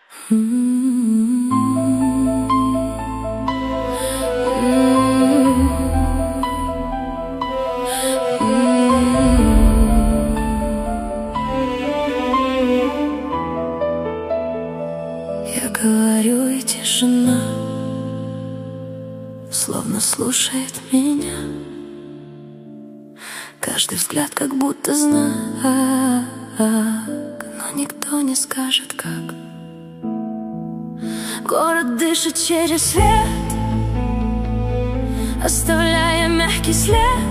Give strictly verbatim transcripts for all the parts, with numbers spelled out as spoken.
Я говорю, и тишина словно слушает меня. Каждый взгляд как будто знак, но никто не скажет как. Город дышит через свет, оставляя мягкий след.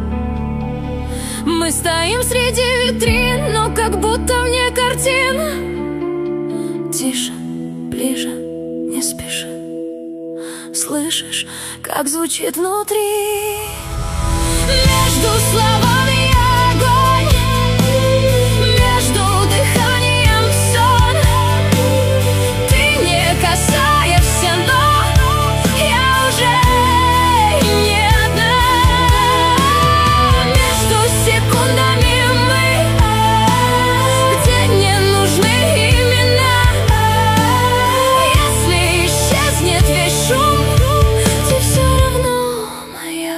Мы стоим среди витрин, но как будто вне картин. Тише, ближе, не спеши. Слышишь, как звучит внутри? Между словами огонь, между дыханием сон. Ты не касаешься, но я уже не одна. Между секундами мы, где не нужны имена. Если исчезнет весь шум, ты все равно моя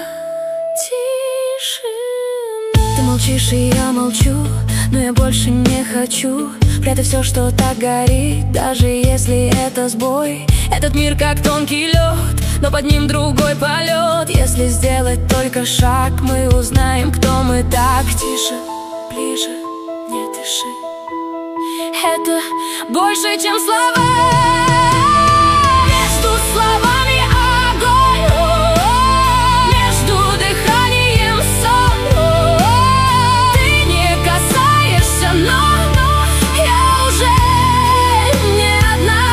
тишина. Ты молчишь, и я молчу, но я больше не хочу прятать все, что так горит, даже если это сбой. Этот мир как тонкий лед, но под ним другой полет. Если сделать только шаг, мы узнаем, кто мы. Так, тише, ближе, не дыши. Это больше, чем слова. Между словами огонь, между дыханием сон. Ты не касаешься, но я уже не одна.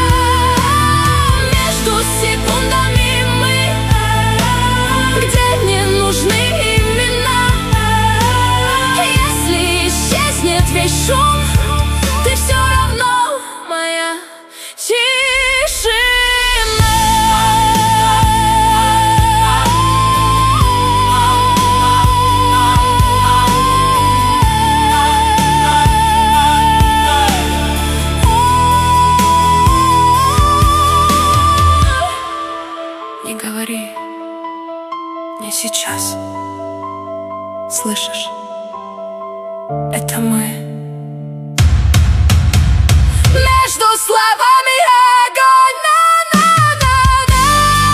Между секундами мы, где не нужны имена. Если исчезнет весь шум, ты все равно моя тишина. Не говори, не сейчас. Слышишь? Это мы. Между словами огонь, на-на-на-на,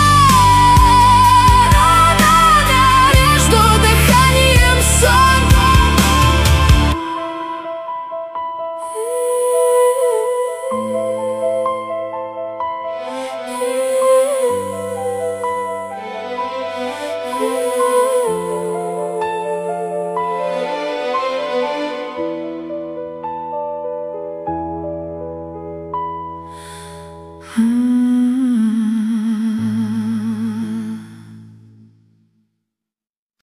на-на-на. Между дыханием сон. Hmm.